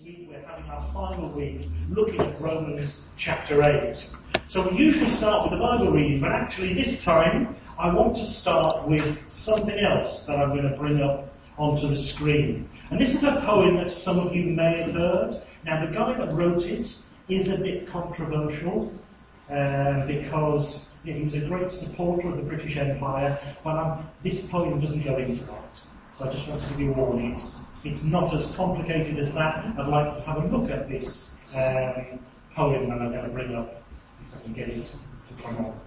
week we're having our final week looking at Romans chapter 8. So we usually start with the Bible reading, but actually this time I want to start with something else that I'm going to bring up onto the screen. And this is a poem that some of you may have heard. Now the guy that wrote it is a bit controversial because he was a great supporter of the British Empire, but this poem doesn't go into that. So I just want to give you a warning. It's not as complicated as that. I'd like to have a look at this poem that I'm going to bring up, if I can get it to come on.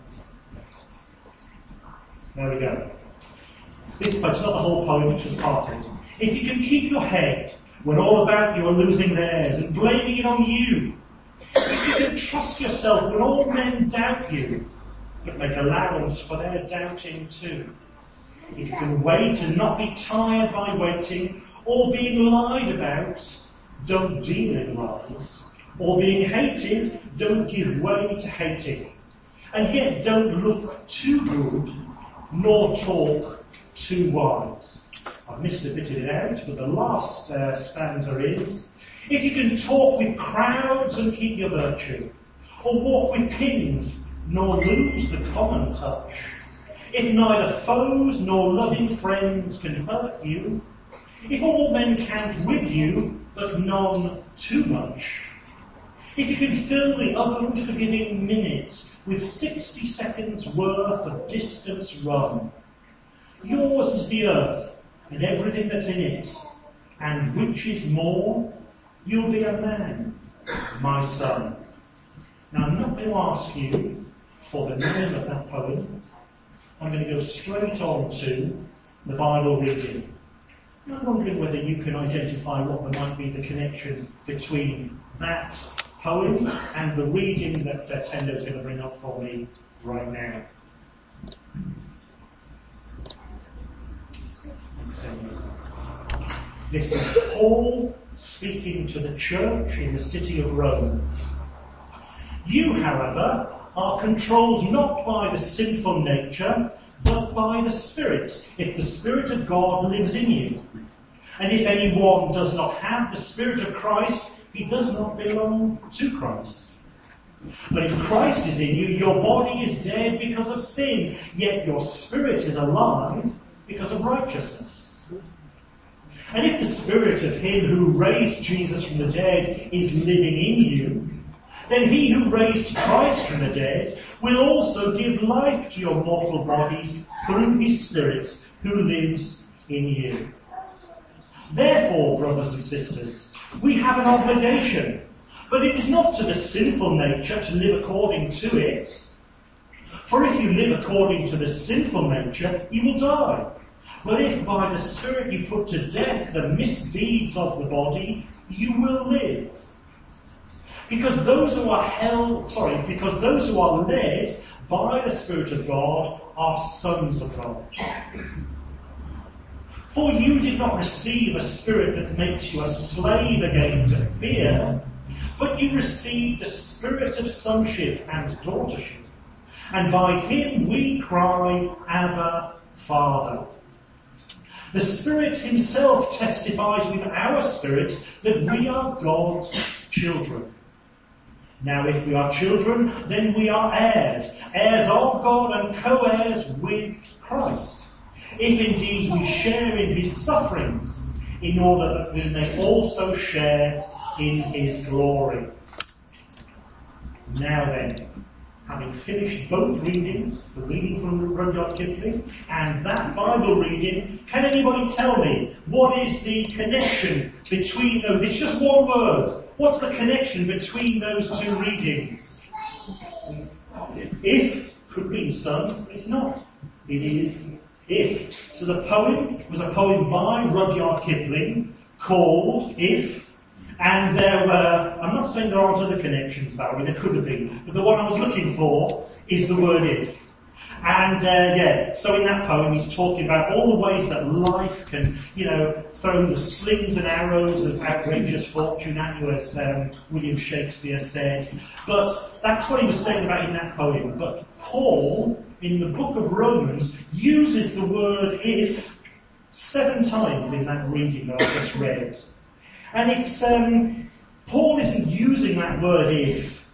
There we go. This poem, it's not the whole poem, it's just part of it. If you can keep your head when all about you are losing theirs and blaming it on you, if you can trust yourself when all men doubt you, but make allowance for their doubting too. If you can wait and not be tired by waiting, or being lied about, don't deal in lies. Or being hated, don't give way to hating. And yet don't look too good, nor talk too wise. I've missed a bit of it out, but the last stanza is, if you can talk with crowds and keep your virtue, or walk with kings, nor lose the common touch, if neither foes nor loving friends can hurt you, if all men count with you, but none too much, if you can fill the unforgiving minutes with 60 seconds worth of distance run, yours is the earth and everything that's in it, and which is more, you'll be a man, my son. Now I'm not going to ask you for the name of that poem. I'm going to go straight on to the Bible reading. I'm wondering whether you can identify what there might be the connection between that poem and the reading that Tendo is going to bring up for me right now. This is Paul speaking to the church in the city of Rome. You, however, are controlled not by the sinful nature, but by the Spirit, if the Spirit of God lives in you. And if anyone does not have the Spirit of Christ, he does not belong to Christ. But if Christ is in you, your body is dead because of sin, yet your spirit is alive because of righteousness. And if the Spirit of him who raised Jesus from the dead is living in you, then he who raised Christ from the dead will also give life to your mortal bodies through his Spirit who lives in you. Therefore, brothers and sisters, we have an obligation, but it is not to the sinful nature to live according to it. For if you live according to the sinful nature, you will die. But if by the Spirit you put to death the misdeeds of the body, you will live. Because those who are led by the Spirit of God are sons of God. For you did not receive a spirit that makes you a slave again to fear, but you received the Spirit of sonship and daughtership. And by him we cry, Abba, Father. The Spirit himself testifies with our spirit that we are God's children. Now if we are children, then we are heirs, heirs of God and co-heirs with Christ. If indeed we share in his sufferings, in order that we may also share in his glory. Now then, having finished both readings, the reading from Rudyard Kipling and that Bible reading, can anybody tell me what is the connection between those? It's just one word. What's the connection between those two readings? If could be son, it's not. It is if. So the poem was a poem by Rudyard Kipling called If, and there were, I'm not saying there aren't other connections, Barry, there could have been, but the one I was looking for is the word if. And so in that poem he's talking about all the ways that life can, throw the slings and arrows of outrageous fortune at you, as William Shakespeare said. But that's what he was saying about in that poem. But Paul, in the book of Romans, uses the word if 7 times in that reading that I just read. And it's, Paul isn't using that word if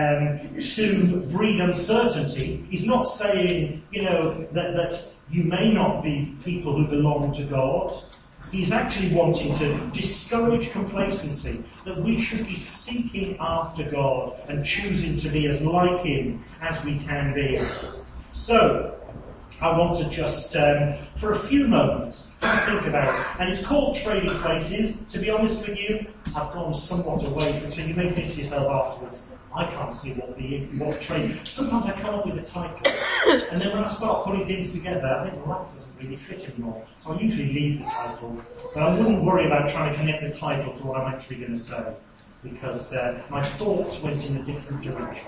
to breed uncertainty. He's not saying, that you may not be people who belong to God. He's actually wanting to discourage complacency, that we should be seeking after God and choosing to be as like Him as we can be. So, I want to just, for a few moments, think about it. And it's called Trading Places. To be honest with you, I've gone somewhat away from it, so you may think to yourself afterwards, I can't see what trade. Sometimes I come up with a title, and then when I start putting things together, I think, well, that doesn't really fit anymore. So I usually leave the title. But I wouldn't worry about trying to connect the title to what I'm actually going to say, because my thoughts went in a different direction.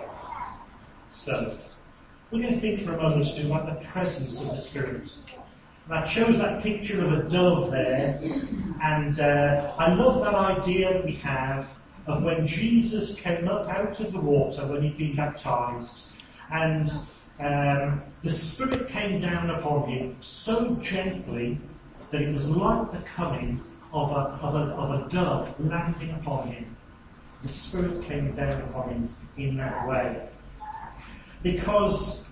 So, we're going to think for a moment about the presence of the Spirit. And I chose that picture of a dove there, and I love that idea that we have of when Jesus came up out of the water when he'd been baptized, and the Spirit came down upon him so gently that it was like the coming of a dove landing upon him. The Spirit came down upon him in that way. Because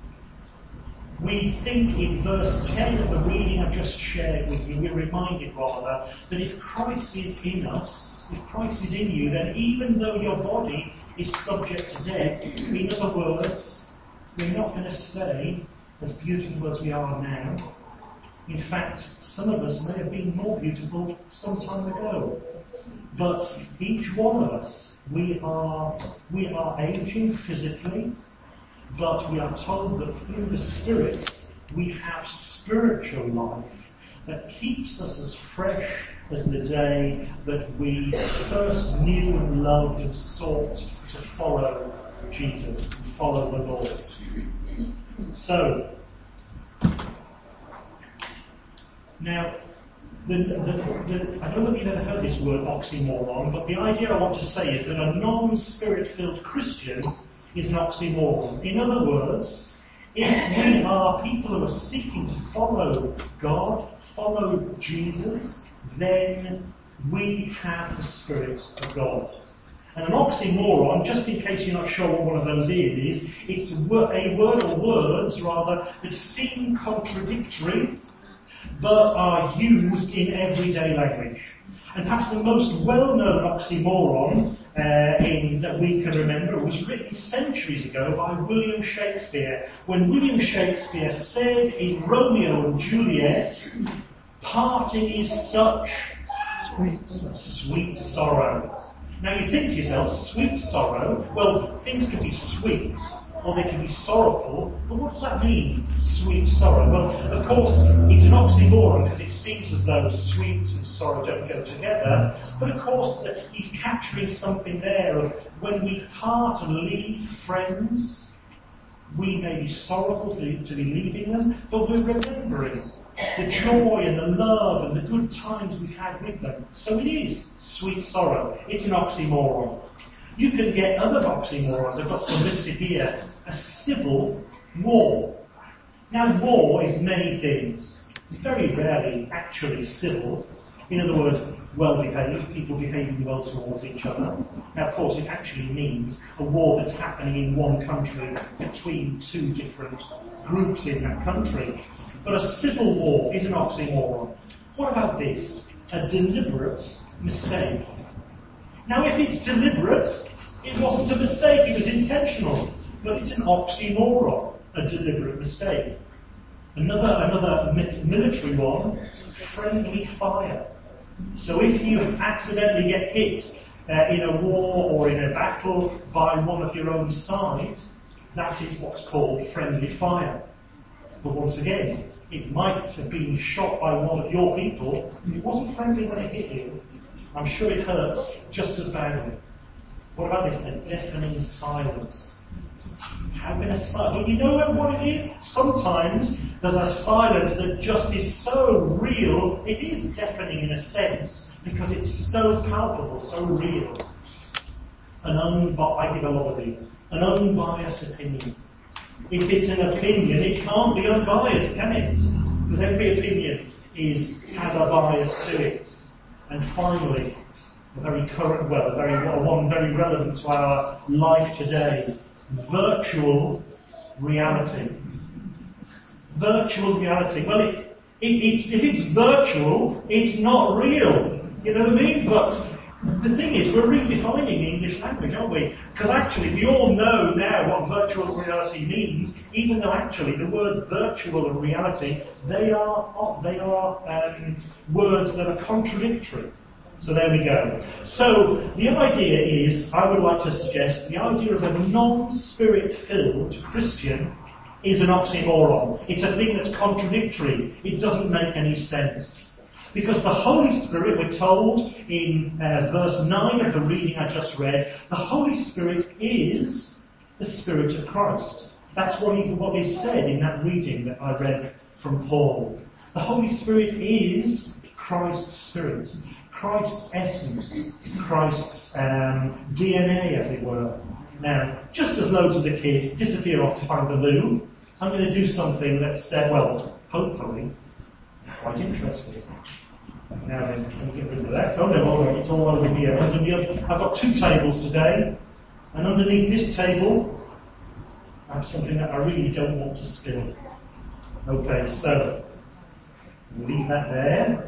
we think in verse 10 of the reading I've just shared with you, we're reminded rather that if Christ is in us, if Christ is in you, then even though your body is subject to death, in other words, we're not going to stay as beautiful as we are now. In fact, some of us may have been more beautiful some time ago. But each one of us, we are aging physically, but we are told that through the Spirit we have spiritual life that keeps us as fresh as the day that we first knew and loved and sought to follow Jesus, and follow the Lord. So, now, I don't know if you've ever heard this word oxymoron, but the idea I want to say is that a non-Spirit-filled Christian is an oxymoron. In other words, if we are people who are seeking to follow God, follow Jesus, then we have the Spirit of God. And an oxymoron, just in case you're not sure what one of those is it's a word or words, rather, that seem contradictory, but are used in everyday language. And perhaps the most well-known oxymoron that we can remember was written centuries ago by William Shakespeare, when William Shakespeare said in Romeo and Juliet, "Parting is such sweet sorrow." Now you think to yourself, sweet sorrow? Well, things can be sweet, or they can be sorrowful, but what does that mean, sweet sorrow? Well, of course, it's an oxymoron because it seems as though sweet and sorrow don't go together, but of course he's capturing something there of when we part and leave friends, we may be sorrowful to be leaving them, but we're remembering the joy and the love and the good times we've had with them. So it is sweet sorrow. It's an oxymoron. You can get other oxymorons. I've got some listed here. A civil war. Now, war is many things. It's very rarely actually civil. In other words, well-behaved, people behaving well towards each other. Now, of course, it actually means a war that's happening in one country between two different groups in that country. But a civil war is an oxymoron. What about this? A deliberate mistake. Now, if it's deliberate, it wasn't a mistake, it was intentional. But it's an oxymoron, a deliberate mistake. Another military one, friendly fire. So if you accidentally get hit in a war or in a battle by one of your own side, that is what's called friendly fire. But once again, it might have been shot by one of your people, and it wasn't friendly when it hit you. I'm sure it hurts just as badly. What about this? A deafening silence. How can a silence? Well, you know what it is? Sometimes there's a silence that just is so real, it is deafening in a sense, because it's so palpable, so real. I give a lot of these. An unbiased opinion. If it's an opinion, it can't be unbiased, can it? Because every opinion has a bias to it. And finally, very current, one very relevant to our life today. Virtual reality. Virtual reality. Well, if it's virtual, it's not real. You know what I mean? But the thing is, we're redefining the English language, aren't we? Because actually, we all know now what virtual reality means, even though actually the word virtual and reality, they are words that are contradictory. So there we go. So the idea is, I would like to suggest, the idea of a non-spirit-filled Christian is an oxymoron. It's a thing that's contradictory. It doesn't make any sense. Because the Holy Spirit, we're told in verse 9 of the reading I just read, the Holy Spirit is the Spirit of Christ. That's what is said in that reading that I read from Paul. The Holy Spirit is Christ's Spirit, Christ's essence, Christ's DNA, as it were. Now, just as loads of the kids disappear off to find the loo, I'm going to do something that's, hopefully, quite interesting. Now then, let me get rid of that. Oh no, alright, it's all over here. I've got 2 tables today, and underneath this table, I have something that I really don't want to spill. Okay, so, leave that there.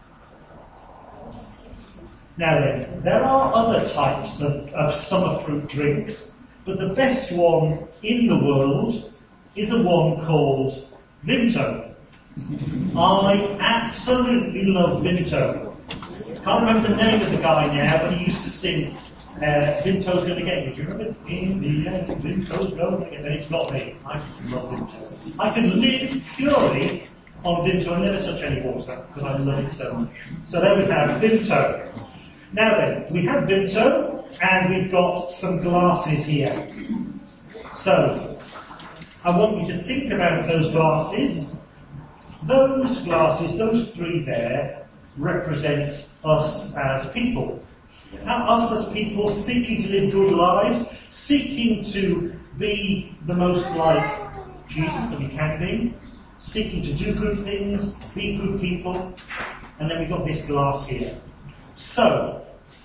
Now then, there are other types of summer fruit drinks, but the best one in the world is a one called Vimto. I absolutely love Vimto. Can't remember the name of the guy now, but he used to sing Vimto's Gonna Get Me. Do you remember? In the end, Vimto's Gonna Get Me. And it's not me. I just love Vimto. I could live purely on Vimto and never touch any water, because I love it so much. So there we have Vimto. Now then, we have Vimto, and we've got some glasses here. So, I want you to think about those glasses. Those glasses, those 3 there, represent us as people. Now, us as people seeking to live good lives, seeking to be the most like Jesus that we can be, seeking to do good things, be good people, and then we've got this glass here. So,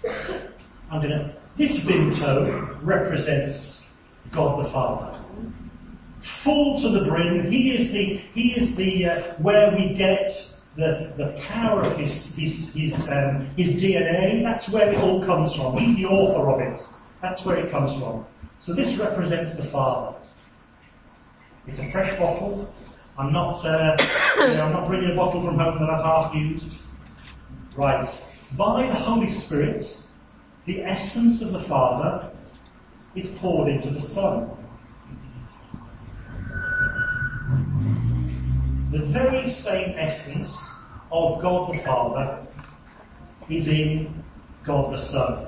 this Vimto represents God the Father. Full to the brim, He is the where we get the power of His DNA. That's where it all comes from. He's the author of it. That's where it comes from. So this represents the Father. It's a fresh bottle. I'm not bringing a bottle from home that I've half used. Right. By the Holy Spirit, the essence of the Father is poured into the Son. The very same essence of God the Father is in God the Son.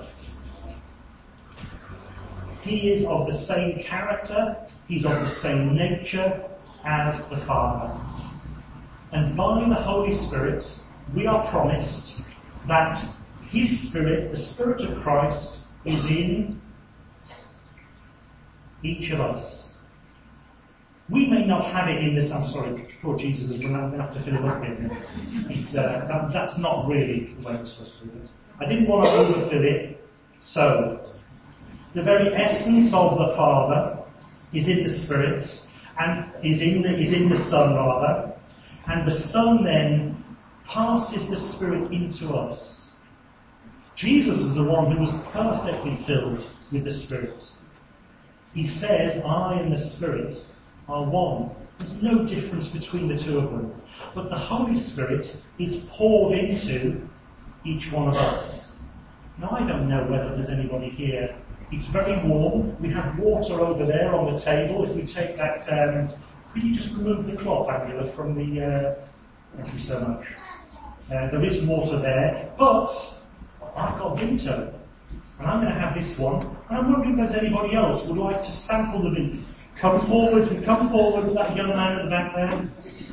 He is of the same character, He's of the same nature as the Father. And by the Holy Spirit, we are promised that His Spirit, the Spirit of Christ, is in each of us. We may not have it in this, I'm sorry, poor Jesus is going to have to fill it up in. That's not really the way we're supposed to do it. I didn't want to overfill it. So, the very essence of the Father is in the Spirit, and is in the Son rather, and the Son then passes the Spirit into us. Jesus is the one who was perfectly filled with the Spirit. He says, I and the Spirit are one. There's no difference between the 2 of them. But the Holy Spirit is poured into each one of us. Now I don't know whether there's anybody here. It's very warm. We have water over there on the table. If we take that, could you just remove the cloth, Angela, from the, thank you so much. There is water there, but I've got Vimto. And I'm going to have this one. And I'm wondering if there's anybody else who would like to sample the Vimto. Come forward, that young man at the back there.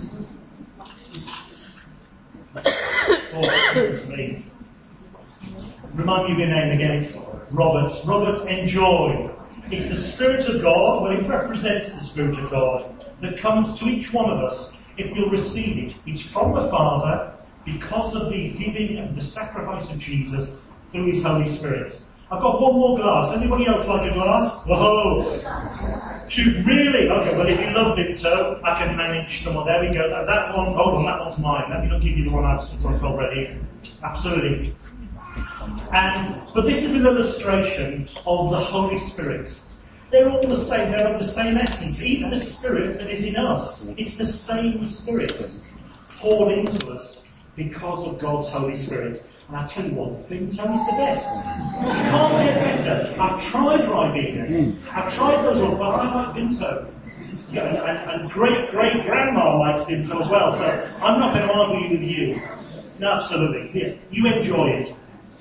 Oh, it's me. Remind me of your name again. It's Robert. Robert, enjoy. It's the Spirit of God, well, it represents the Spirit of God that comes to each one of us if we'll receive it. It's from the Father because of the giving and the sacrifice of Jesus through His Holy Spirit. I've got one more glass. Anybody else like a glass? Whoa! Shoot, really? Okay, well if you love Vimto, I can manage someone. There we go. That one, hold on, that one's mine. Let me not give you the one I've drunk already. Absolutely. But this is an illustration of the Holy Spirit. They're all the same, they're of the same essence. Even the Spirit that is in us, it's the same Spirit poured into us because of God's Holy Spirit. And I tell you what, Vimto is the best. You can't get better. I've tried Ribena. I've tried those ones, but I like Vimto. And great-great-grandma likes Vimto as well, so I'm not going to argue with you. No, absolutely. Here, you enjoy it.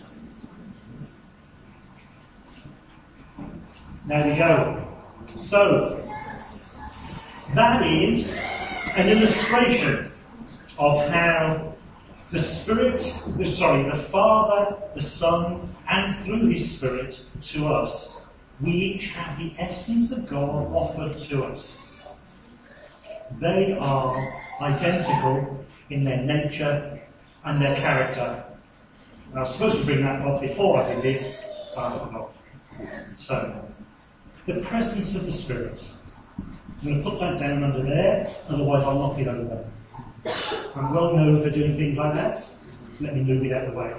There we go. So, that is an illustration of how the Father, the Son, and through His Spirit to us, we each have the essence of God offered to us. They are identical in their nature and their character. And I was supposed to bring that up before I did this, but I forgot. So, the presence of the Spirit. I'm going to put that down under there, otherwise I'll knock it over. I'm well known for doing things like that, so let me move it out of the way.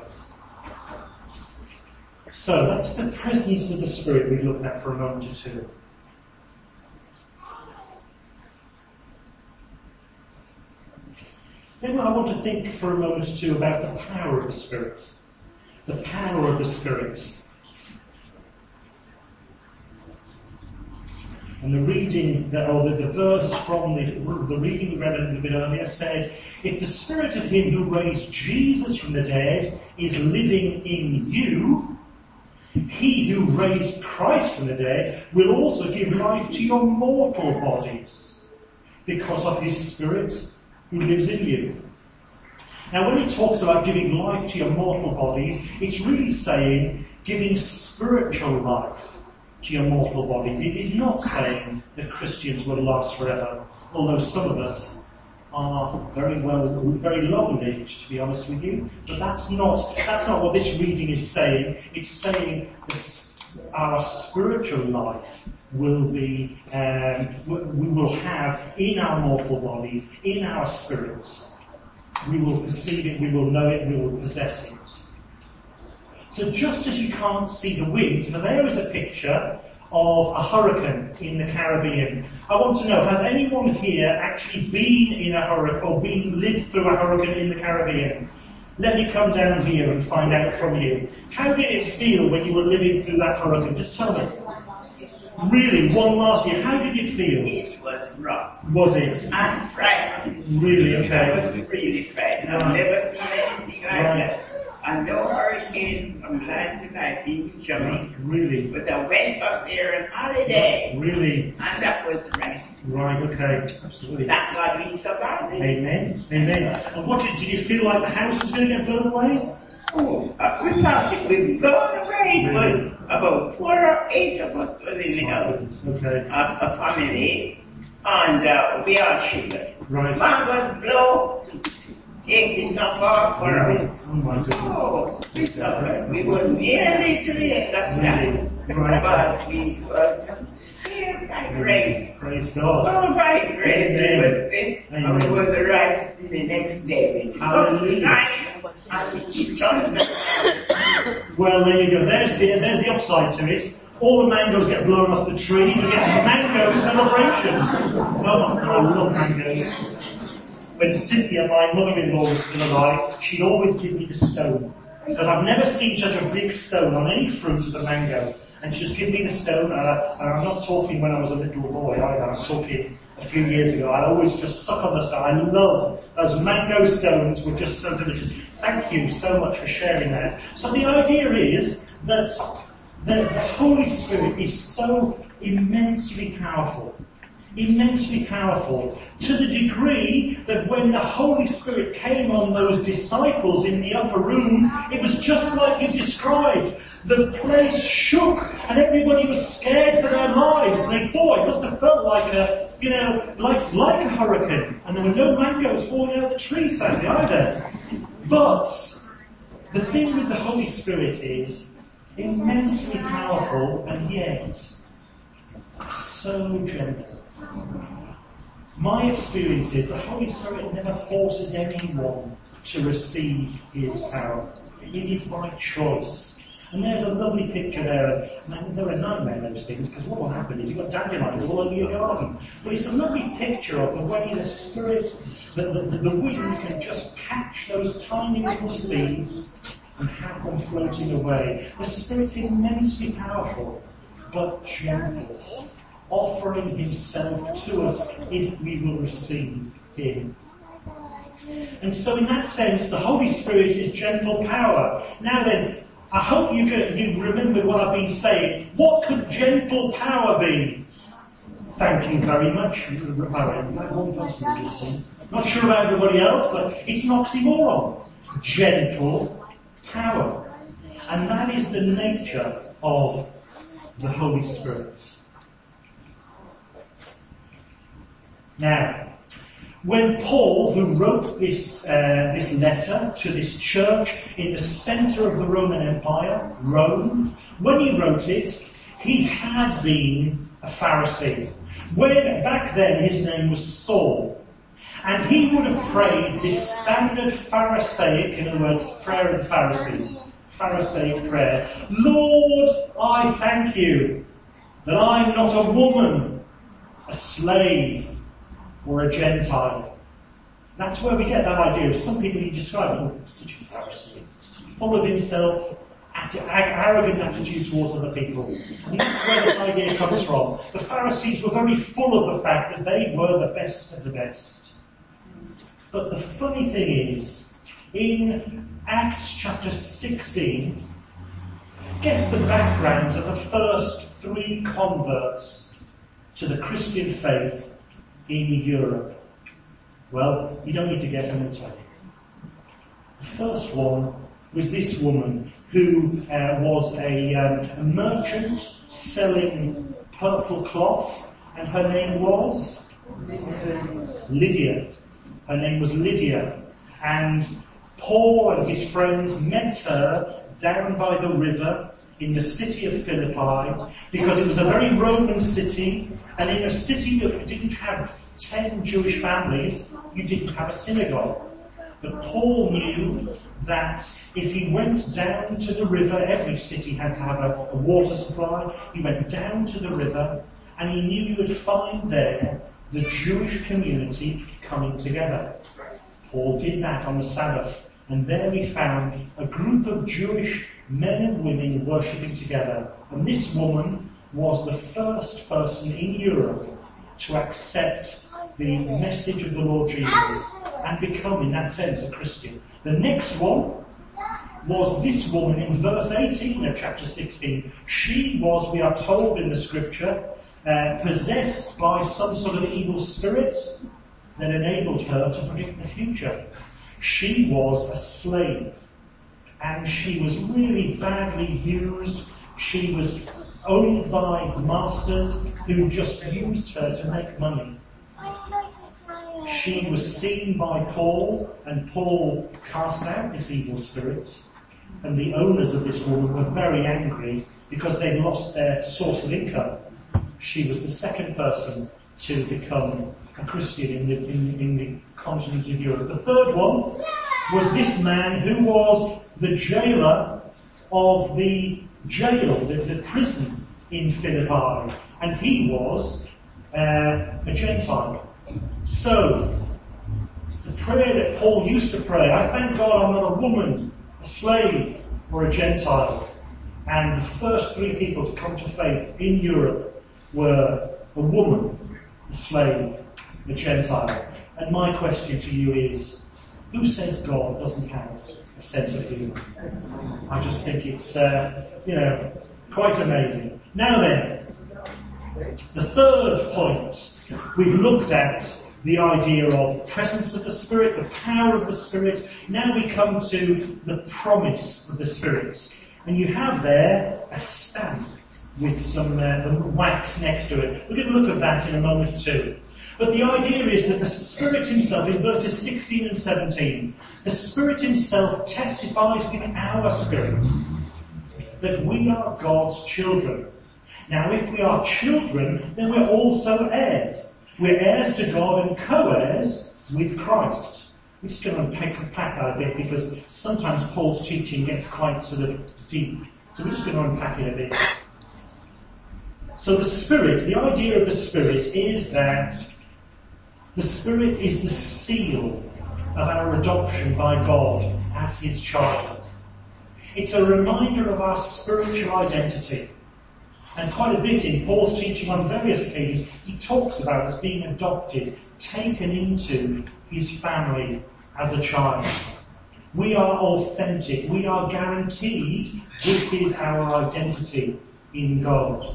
So that's the presence of the Spirit we've looked at for a moment or two. Then I want to think for a moment or two about the power of the Spirit. The power of the Spirit. And the reading, the verse from the reading we read a little bit earlier said, if the Spirit of Him who raised Jesus from the dead is living in you, He who raised Christ from the dead will also give life to your mortal bodies because of His Spirit who lives in you. Now when He talks about giving life to your mortal bodies, it's really saying giving spiritual life to your mortal bodies. It is not saying that Christians will last forever, although some of us are very long-lived, to be honest with you. But that's not what this reading is saying. It's saying that our spiritual life will be, we will have in our mortal bodies, in our spirits. We will perceive it, we will know it, we will possess it. So just as you can't see the wind, now there is a picture of a hurricane in the Caribbean. I want to know, has anyone here actually been in a hurricane or lived through a hurricane in the Caribbean? Let me come down here and find out from you. How did it feel when you were living through that hurricane? Just tell me. Really, one last year. How did it feel? It was rough. Was it? And frightening. Really, okay. I was really frightening. I've never seen anything like that. And no hurricane from land to land in Jamaica. Really? But I went up there on holiday. Really? And that was right. Right, okay. Absolutely. Thank God we survived. Amen. Amen. And what did you feel like the house was going to get blown away? Oh, we thought it would be blown away. It was about 4 or 8 of us was in the house. Okay. A family. And we all shivered. Right. Man was blown. Take the top off for us. Oh my goodness. Oh, we suffered. We were nearly to the end of that. Right. But we was spared by grace. Praise God. Oh, by grace. Amen. It was this. Amen. And it was the right the next day. Hallelujah. And we keep trying to. Well, there you go. There's the upside to it. All the mangoes get blown off the tree. We get a mango celebration. Oh my God, I love mangoes. When Cynthia, my mother-in-law, was still alive, she'd always give me the stone. Because I've never seen such a big stone on any fruit as a mango. And she'd give me the stone, and I'm not talking when I was a little boy either, I'm talking a few years ago. I always just suck on the stone. I love those mango stones, were just so delicious. Thank you so much for sharing that. So the idea is that the Holy Spirit is so immensely powerful. Immensely powerful, to the degree that when the Holy Spirit came on those disciples in the upper room, it was just like you described. The place shook and everybody was scared for their lives. They thought it must have felt like like a hurricane. And there were no mangoes falling out of the tree, sadly, either. But The thing with the Holy Spirit is immensely powerful and yet so gentle. My experience is the Holy Spirit never forces anyone to receive his power. It is by choice. And there's a lovely picture there of, man, they're a nightmare, those things, because what will happen is you've got dandelions all over your garden. But it's a lovely picture of the way the Spirit, the wind can just catch those tiny little seeds and have them floating away. The Spirit's immensely powerful, but gentle, offering himself to us if we will receive him. And so in that sense, the Holy Spirit is gentle power. Now then, I hope you remember what I've been saying. What could gentle power be? Thank you very much. One person, not sure about everybody else, but it's an oxymoron. Gentle power. And that is the nature of the Holy Spirit. Now, when Paul, who wrote this letter to this church in the centre of the Roman Empire, Rome, when he wrote it, he had been a Pharisee. Back then his name was Saul. And he would have prayed this standard Pharisaic, in other words, prayer of the Pharisees, Pharisaic prayer. Lord, I thank you that I'm not a woman, a slave, or a Gentile. That's where we get that idea of some people you describe, such a Pharisee, full of himself, arrogant attitude towards other people. And that's where this idea comes from. The Pharisees were very full of the fact that they were the best of the best. But the funny thing is, in Acts chapter 16, guess the background of the first 3 converts to the Christian faith in Europe. Well, you don't need to guess, I'm going to tell you. The first one was this woman who was a merchant selling purple cloth, and her name was Lydia. Her name was Lydia. And Paul and his friends met her down by the river in the city of Philippi, because it was a very Roman city, and in a city that didn't have 10 Jewish families, you didn't have a synagogue. But Paul knew that if he went down to the river, every city had to have a water supply. He went down to the river, and he knew he would find there the Jewish community coming together. Paul did that on the Sabbath, and there he found a group of Jewish men and women worshipping together. And this woman was the first person in Europe to accept the message of the Lord Jesus and become, in that sense, a Christian. The next one was this woman in verse 18 of chapter 16. She was, we are told in the scripture, possessed by some sort of evil spirit that enabled her to predict the future. She was a slave, and she was really badly used. She was owned by masters who just used her to make money. She was seen by Paul, and Paul cast out this evil spirit, and the owners of this woman were very angry because they'd lost their source of income. She was the second person to become a Christian in the continent of Europe. The third one was this man who was the jailer of the jail, the prison in Philippi, and he was a Gentile. So, the prayer that Paul used to pray, I thank God I'm not a woman, a slave, or a Gentile. And the first 3 people to come to faith in Europe were a woman, a slave, a Gentile. And my question to you is, who says God doesn't have a sense of humour? I just think it's, quite amazing. Now then, the third point, we've looked at the idea of presence of the Spirit, the power of the Spirit. Now we come to the promise of the Spirit. And you have there a stamp with some wax next to it. We're going to look at that in a moment too. But the idea is that the Spirit himself, in verses 16 and 17, the Spirit himself testifies with our spirit that we are God's children. Now, if we are children, then we're also heirs. We're heirs to God and co-heirs with Christ. We're just going to unpack that a bit because sometimes Paul's teaching gets quite sort of deep. So we're just going to unpack it a bit. So the Spirit, the idea of the Spirit is that the Spirit is the seal of our adoption by God as his child. It's a reminder of our spiritual identity. And quite a bit in Paul's teaching on various occasions, he talks about us being adopted, taken into his family as a child. We are authentic. We are guaranteed this is our identity in God.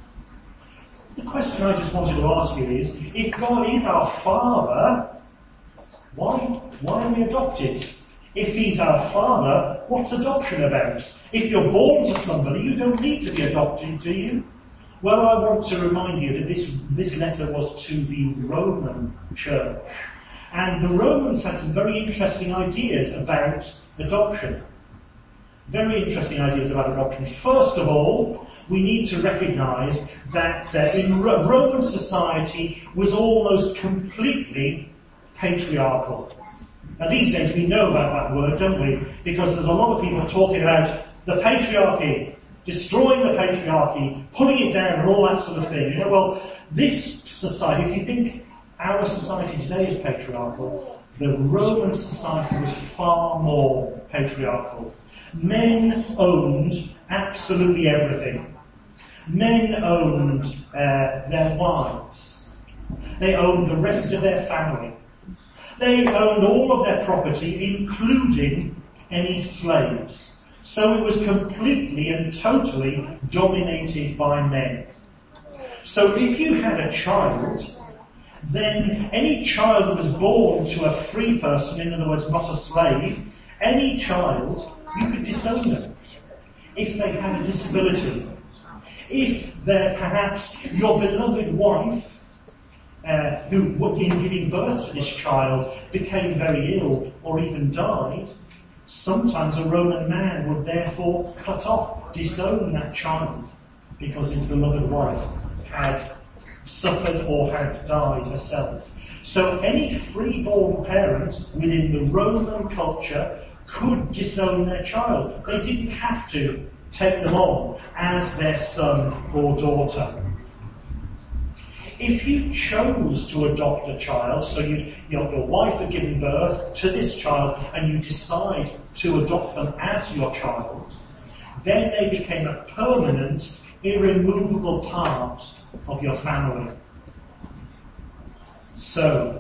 The question I just wanted to ask you is, if God is our Father, why are we adopted? If he's our Father, what's adoption about? If you're born to somebody, you don't need to be adopted, do you? Well, I want to remind you that this letter was to the Roman church. And the Romans had some very interesting ideas about adoption. Very interesting ideas about adoption. First of all, we need to recognize that in Roman society was almost completely patriarchal. Now these days we know about that word, don't we? Because there's a lot of people talking about the patriarchy, destroying the patriarchy, pulling it down and all that sort of thing. You know, well, this society, if you think our society today is patriarchal, the Roman society was far more patriarchal. Men owned absolutely everything. Men owned their wives. They owned the rest of their family. They owned all of their property, including any slaves. So it was completely and totally dominated by men. So if you had a child, then any child that was born to a free person, in other words, not a slave, any child, you could disown them if they had a disability. If they're perhaps your beloved wife, who in giving birth to this child became very ill or even died, sometimes a Roman man would therefore cut off, disown that child because his beloved wife had suffered or had died herself. So any freeborn parents within the Roman culture could disown their child. They didn't have to take them on as their son or daughter. If you chose to adopt a child, so your wife had given birth to this child and you decide to adopt them as your child, then they became a permanent, irremovable part of your family. So,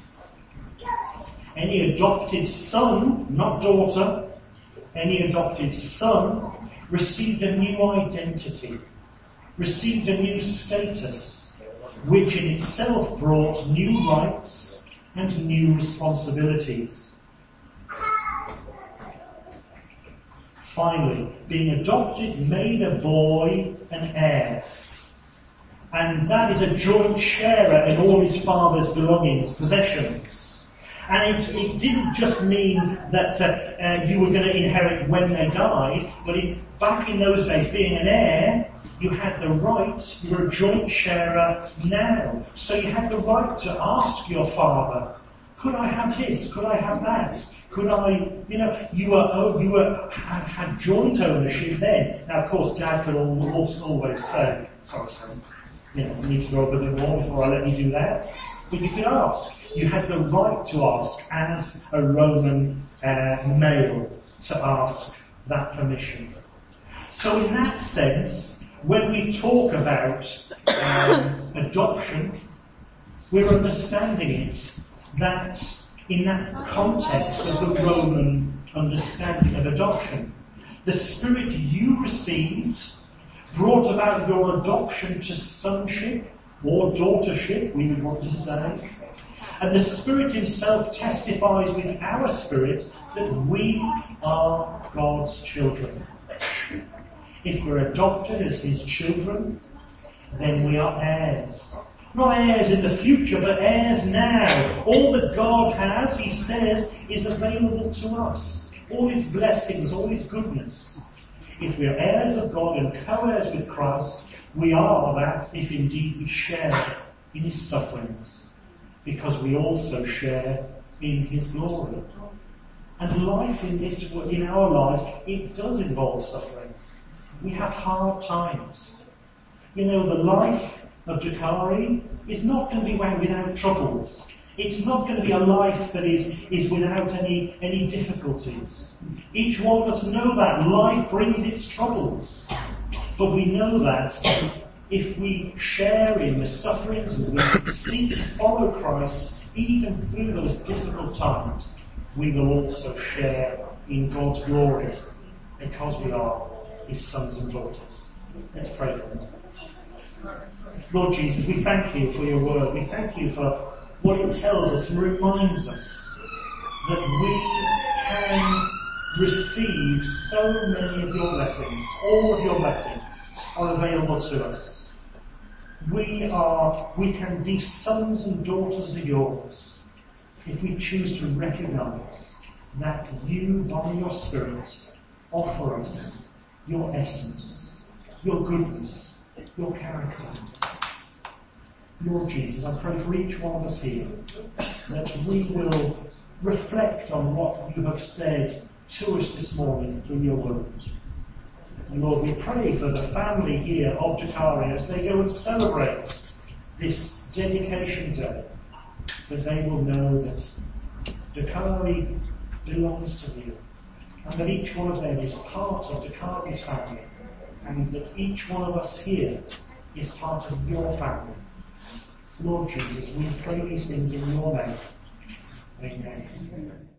any adopted son, not daughter, any adopted son received a new identity, received a new status, which in itself brought new rights and new responsibilities. Finally, being adopted made a boy an heir. And that is a joint sharer in all his father's belongings, possessions. And it didn't just mean that you were going to inherit when they died, but back in those days, being an heir, you had the right, you were a joint sharer now. So you had the right to ask your father, could I have this? Could I have that? Could I, you had joint ownership then. Now of course Dad could always say, sorry son, you need to go a bit more before I let you do that. But you could ask. You had the right to ask as a Roman male to ask that permission. So in that sense, when we talk about adoption, we're understanding it that in that context of the Roman understanding of adoption, the Spirit you received brought about your adoption to sonship or daughtership, we would want to say. And the Spirit himself testifies with our spirit that we are God's children. If we're adopted as his children, then we are heirs. Not heirs in the future, but heirs now. All that God has, he says, is available to us. All his blessings, all his goodness. If we are heirs of God and co-heirs with Christ, we are that if indeed we share in his sufferings, because we also share in his glory. And life in our life, it does involve suffering. We have hard times. The life of Jakari is not going to be without troubles. It's not going to be a life that is without any difficulties. Each one of us know that life brings its troubles. But we know that if we share in the sufferings and we seek to follow Christ, even through those difficult times, we will also share in God's glory because we are his sons and daughters. Let's pray for them. Lord Jesus, we thank you for your word. We thank you for what it tells us and reminds us that we can receive so many of your blessings. All of your blessings are available to us. We can be sons and daughters of yours if we choose to recognize that you, by your Spirit, offer us your essence, your goodness, your character. Lord Jesus, I pray for each one of us here that we will reflect on what you have said to us this morning through your word. And Lord, we pray for the family here of Jakari as they go and celebrate this dedication day, that they will know that Jakari belongs to you, and that each one of them is part of Jakari's family, and that each one of us here is part of your family. Lord Jesus, we pray these things in your name. Amen.